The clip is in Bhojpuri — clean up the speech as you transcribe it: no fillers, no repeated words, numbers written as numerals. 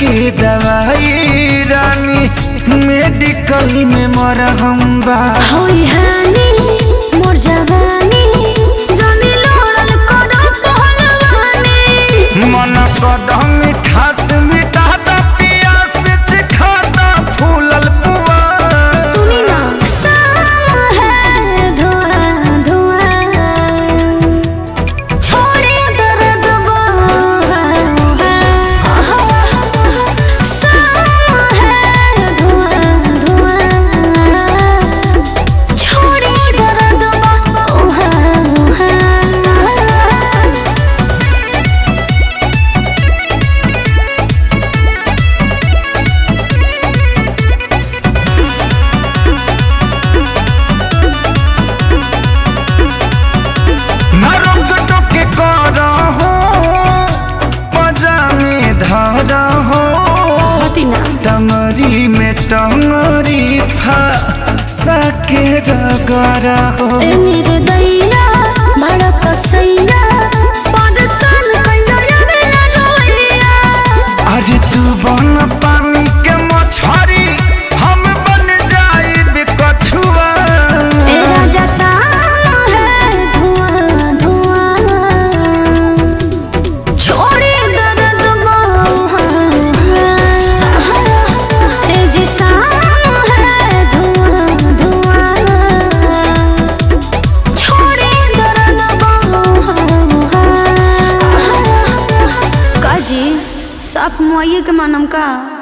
के दवाई रानी मेडिकल में मरहम बा होई हानि मोर जवानी जानी लोड़ल करो पहलवानी मन कदम मिठास मिटा दा पियास चिखा दा फूलल पुआ सुनी ना सामा है धुआं धुआं छोड़े दर्द सामा है धुआं धुआं छोड़े दर्द टंगरी में टंगरी फंसा के रगड़ा हो मेरे दैया भड़क सैया परेशान कइलो या मेरा रोइया अरे तू बन पानी के मछरी हम बन जाइब कछुआ ए राजा सामा है धुआं धुआं छोड़े दर्द ए जी सामा है धुआं धुआं छोड़े दर्द काजी साफ मुआइए के मानम का